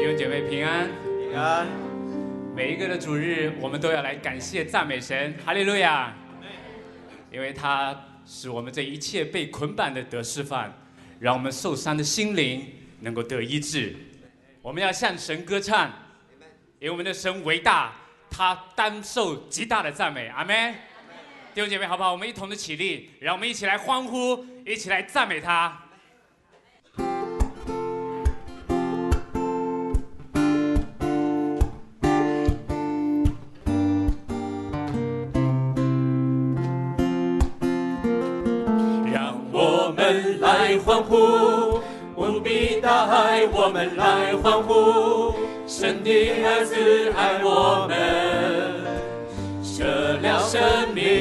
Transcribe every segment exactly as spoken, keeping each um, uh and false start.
弟兄姐妹平安， 平安。 每一个的主日，我们都要来感谢赞美神，哈利路亚！因为他使我们这一切被捆绑的得释放，让我们受伤的心灵能够得医治。我们要向神歌唱，因为我们的神伟大，他当受极大的赞美。阿们。弟兄姐妹，好不好？我们一同的起立，让我们一起来欢呼，一起来赞美他。 来欢呼，无比大爱，我们来欢呼，神的儿子爱我们，舍了生命，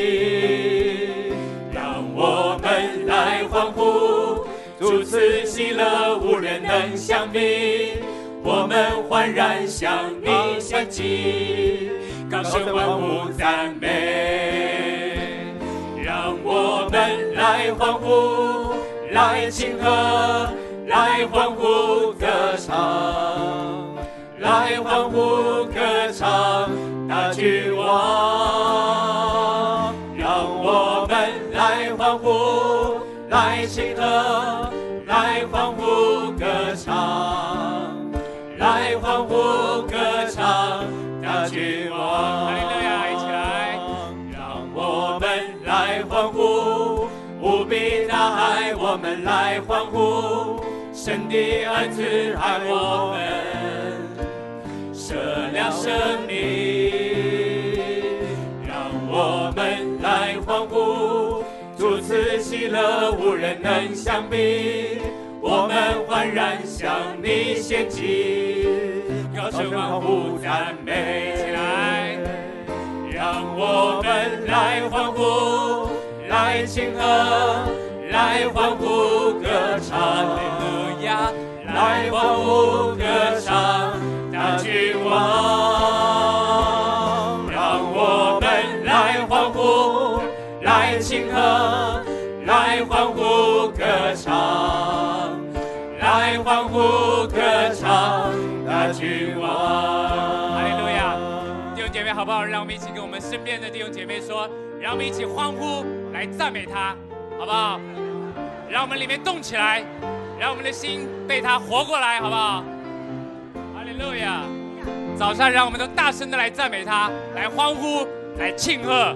让我们来欢呼，主赐喜乐，无人能相比，我们焕然向你献祭，高声欢呼赞美，让我们来欢呼，来庆贺，来欢呼歌唱，来欢呼歌唱大君王，让我们来欢呼，来庆贺，来欢呼歌唱，来欢呼歌唱大君王。 哈利路亚，一起来， 让我们来欢呼，无比大爱，我们来欢呼，神的儿子爱我们，舍了生命，让我们来欢呼，主赐喜乐，无人能相比，我们焕然向你献祭，高声欢呼赞美起来，让我们来欢呼，来庆贺，来欢呼歌唱，哈利路亚，来欢呼歌唱大君王，让我们来欢呼，来庆贺，来欢呼歌唱，来欢呼歌唱大君王。 哈利路亚！弟兄姐妹，好不好？让我们一起跟我们身边的弟兄姐妹说，让我们一起欢呼来赞美他，好不好？让我们里面动起来，让我们的心被他活过来，好不好？哈利路亚！早上让我们都大声的来赞美他，来欢呼，来庆贺。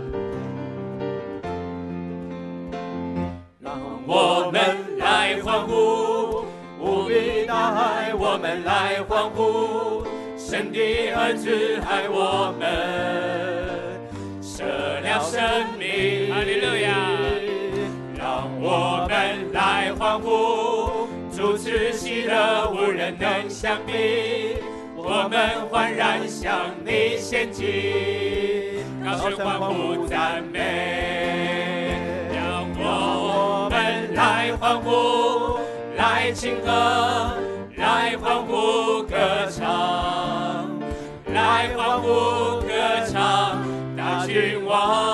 让我们来欢呼，无比大爱，我们来欢呼，神的儿子爱我们，舍了生命， 哈利路亚！ 让我们来欢呼，主赐喜乐，无人能相比，我们焕然向你献祭，高声欢呼赞美，让我们来欢呼，来庆贺，来欢呼歌唱，来欢呼歌唱大君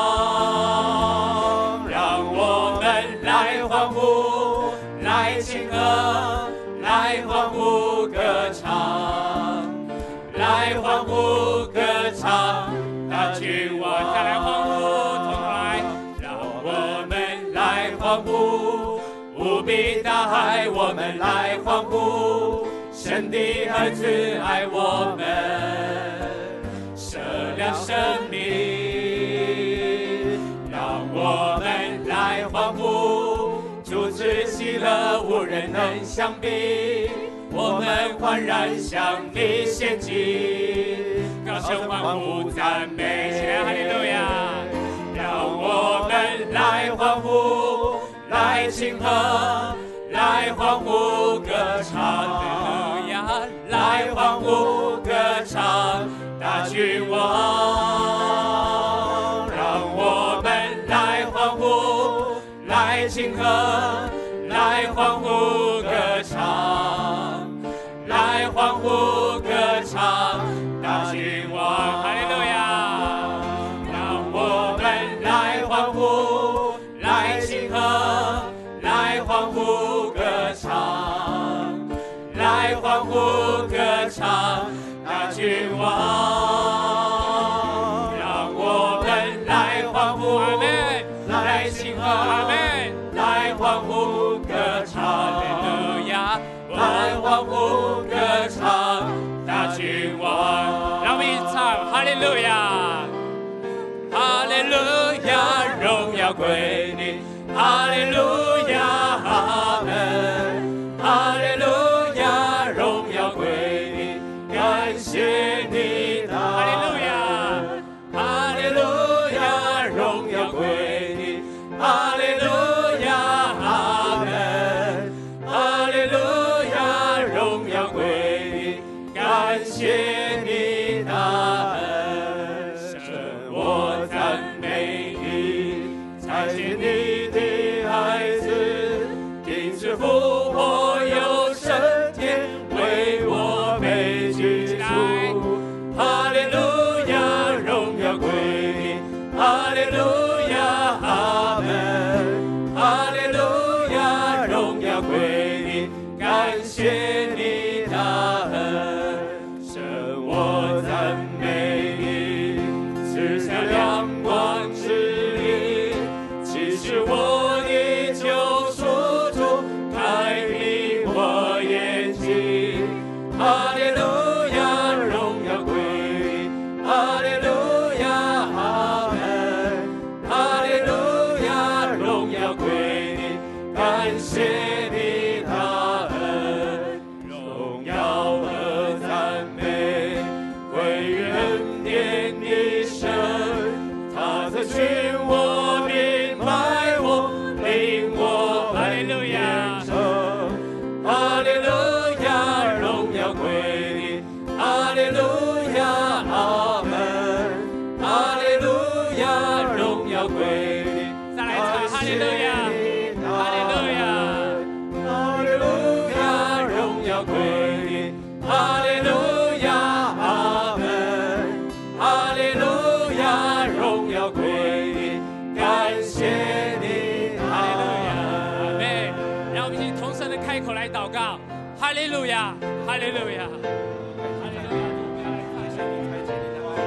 王，让我们来欢呼，来庆贺，来欢呼歌唱，来欢呼歌唱大君王。 再来欢呼，从头来， 让我们来欢呼，无比大爱，我们来欢呼，神的儿子爱我们，舍了生命，让我们来欢呼，主赐喜乐，无人能相比，我们焕然向你献祭，高声欢呼赞美起来，哈利路亚！让我们来欢呼，来庆贺，来欢呼歌唱，哈利路亚！来欢呼歌唱大君王，让我们来欢呼，来庆贺，来欢呼歌唱，来欢呼歌唱大君王，哈利路亚！让我们来欢呼，来庆贺，来欢呼歌唱，来来欢呼歌唱大君王，让我们来欢呼， 阿门， 来庆贺， 阿门， 来欢呼歌唱， 哈利路亚， 来欢呼歌唱大君王。 让我们一起唱哈利路亚，哈利路亚，荣耀归你，哈利路亚，阿门，哈利路亚，荣耀归你，感谢你的哈利路亚，哈利路亚，荣耀归你，哈利路亚，阿门，哈利路亚，荣耀归你，感谢你的恩， 我赞美你，才见你的孩子，因此复活又升天，为我被举出。哈利路亚，荣耀归你，哈利路亚，阿门，哈利路亚，荣耀归你，感谢你的恩，神我赞美你。赐下亮光之力，启示我的救赎主，开明我眼睛。哈利路亚，荣耀归你，哈利路亚，阿门，哈利路亚，荣耀归你，感谢你的恩，荣耀和赞美归于恩典的神，他曾寻我，明白我，领我哈利路亚， 哈利路亚，荣耀归你，哈利路亚，阿门，哈利路亚，荣耀归你。 再来唱哈利路亚，哈利路亚， 哈利路亚，荣耀归你，哈利路亚，阿门，哈利路亚，荣耀归你，感谢你， 哈利路亚，阿门。让我们一起同声的开口来祷告，哈利路亚，哈利路亚，哈利路亚。我们要来看一下你推荐你的话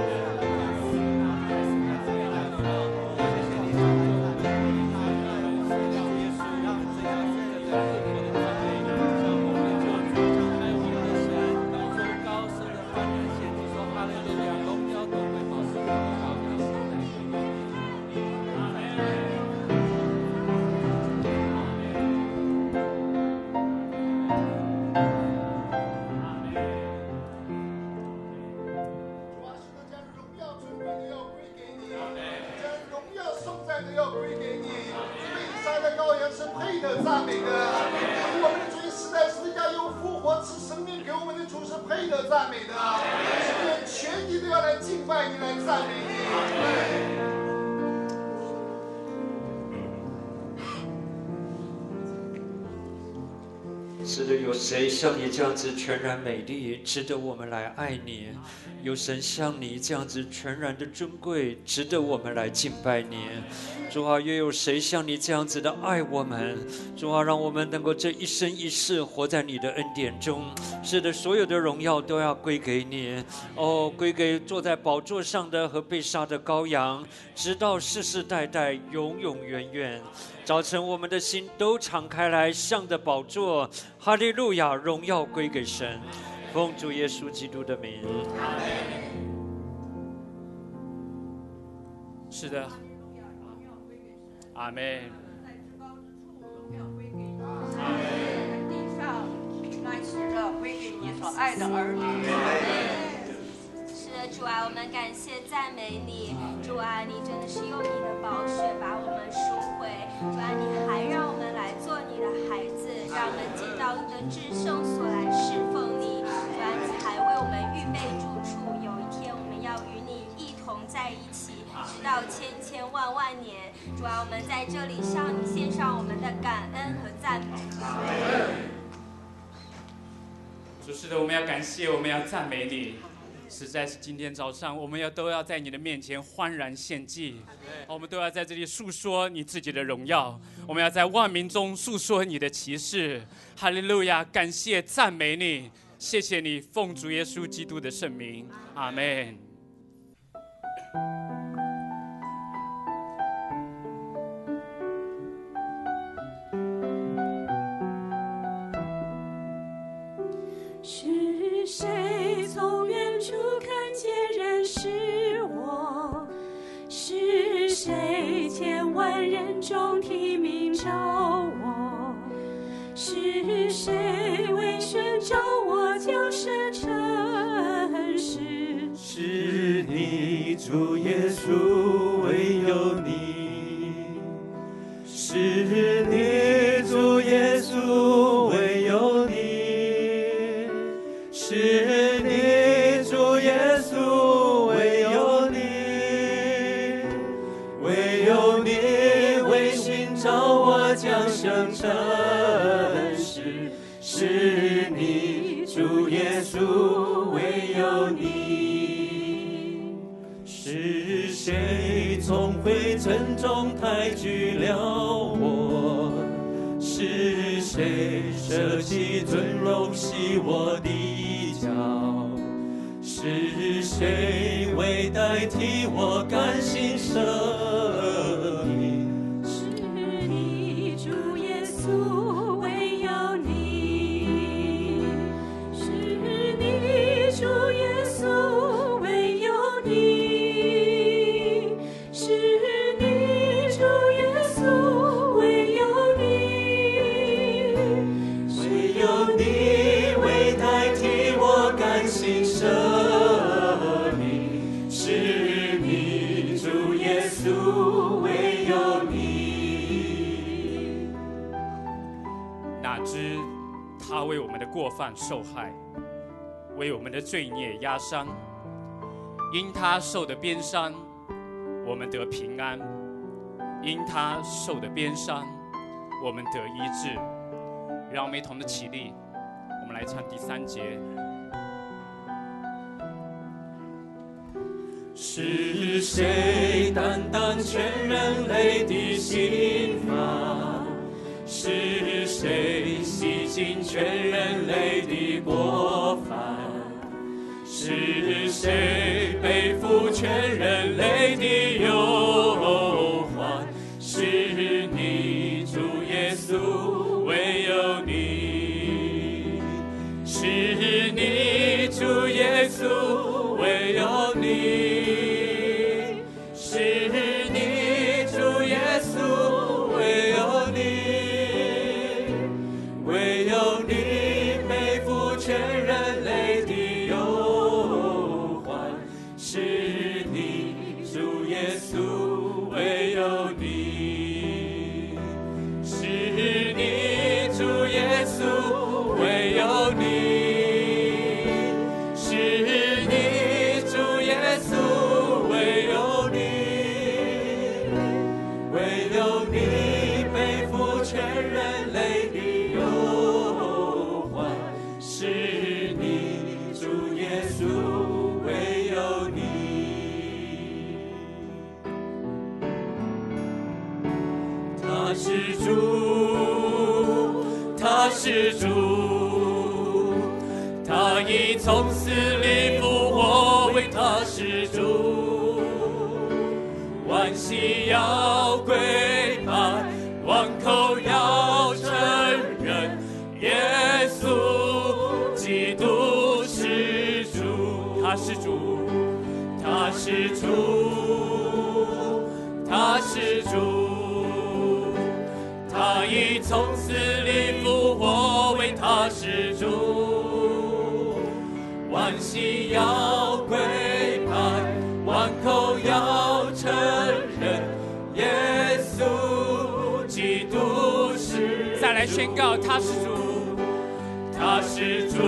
要归给你，被杀的羔羊是配得赞美的。我们的主死在十字架又复活，赐生命给我们的主是配得赞美的。是愿全体都要来敬拜你，来赞美你。 是的，有谁像你这样子全然美丽，值得我们来爱你？有神像你这样子全然的尊贵，值得我们来敬拜你。主啊，又有谁像你这样子的爱我们？主啊，让我们能够这一生一世活在你的恩典中。是的，所有的荣耀都要归给你，哦，归给坐在宝座上的和被杀的羔羊，直到世世代代，永永远远。早晨，我们的心都敞开来，向着宝座。哈利路亚，荣耀归给神，奉主耶稣基督的名。 是的，阿门。 阿门。地上安息着归给你所爱的儿女。 是的，主啊，我们感谢赞美你。主啊，你真的是用你的宝血把我们赎回。主啊，你还让我们来做你的孩子，让我们进到你的至圣所来侍奉你。主啊，你还为我们预备住处，有一天我们要与你一同在一起，直到千千万万年。主啊，我们在这里向你献上我们的感恩和赞美。 主，是的，我们要感谢，我们要赞美你。 实在是今天早上，我们要都要在你的面前欢然献祭，我们都要在这里诉说你自己的荣耀，我们要在万民中诉说你的奇事。哈利路亚！感谢赞美你，谢谢你，奉主耶稣基督的圣名，阿们。 是谁从远处看见认识我？是谁千万人中提名找我？是谁为寻找我将生诚实？ 是你，主耶稣，唯有你。是你，主耶稣，唯有你。是你，主耶稣，唯有你，唯有你为寻找我将生诚实。是你，主耶稣，唯有你。是谁从灰尘中抬举了我？是谁舍弃尊荣洗我的脚？是谁为代替我甘心舍命？ 是你，主耶稣，唯有你。是你，主耶稣，唯有你。是你，主耶稣，唯有你。 唯有你为代替我甘心舍命。是你，主耶稣，唯有你。 哪知他为我们的过犯受害，为我们的罪孽压伤，因他受的鞭伤，我们得平安；因他受的鞭伤，我们得医治。让我们一同的起立，我们来唱第三节。 是谁担当全人类的刑罚？是谁洗净全人类的过犯？是谁背负全人类的忧患？是你，主耶稣，唯有你。是你，主耶稣，唯有你。是你，主耶稣，唯有你。唯有你背负全人类的忧患。是你，主耶稣，唯有你。是你，主耶稣，唯有你。是你，主耶稣，唯有你。唯有你背负全人类的忧患。是你，主耶稣，唯有你。他是主，他是主，他已从死里复活，为他是主。万膝要跪拜，万口要承认，耶稣基督是主。他是主，他是主，他是主，他已从死里复活，为他是主。万膝要跪拜，万口要承认，耶稣基督是。 再来宣告，他是主， 他是主，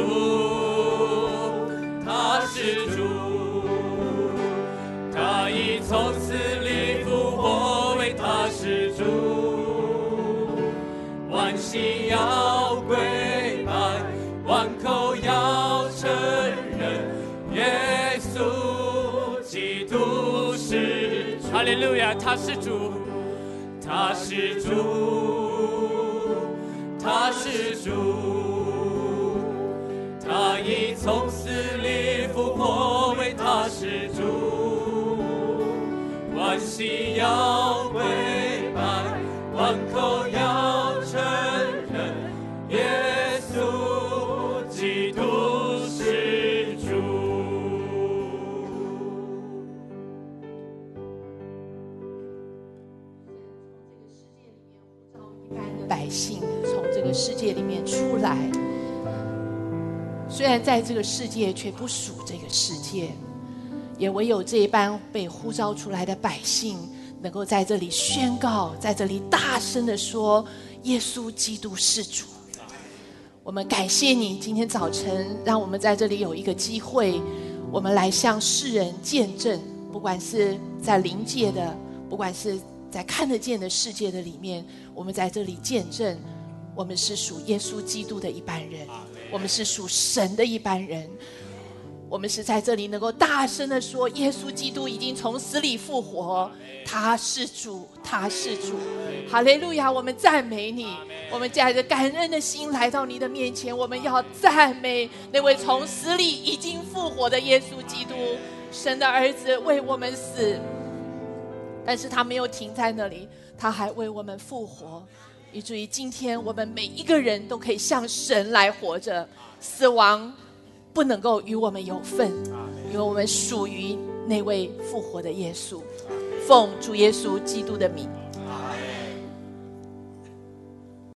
他是主，他已从死里复活，为他是主。万膝要跪拜，万口要承认，耶利路亚，他是主，他是主，他是主，他已从死里复活，为他是主，万膝要跪拜，万口要承认，耶稣基督是主。 百姓从这个世界里面出来，虽然在这个世界，却不属这个世界，也唯有这一班被呼召出来的百姓，能够在这里宣告，在这里大声地说，耶稣基督是主。我们感谢你，今天早晨让我们在这里有一个机会，我们来向世人见证，不管是在灵界的，不管是在看得见的世界的里面，我们在这里见证，我们是属耶稣基督的一班人，我们是属神的一班人，我们是在这里能够大声的说，耶稣基督已经从死里复活，他是主，他是主。哈利路亚，我们赞美你，我们带着感恩的心来到你的面前，我们要赞美那位从死里已经复活的耶稣基督，神的儿子为我们死，但是他没有停在那里，他还为我们复活，以至于今天我们每一个人都可以向神来活着，死亡不能够与我们有份，因为我们属于那位复活的耶稣。奉主耶稣基督的名。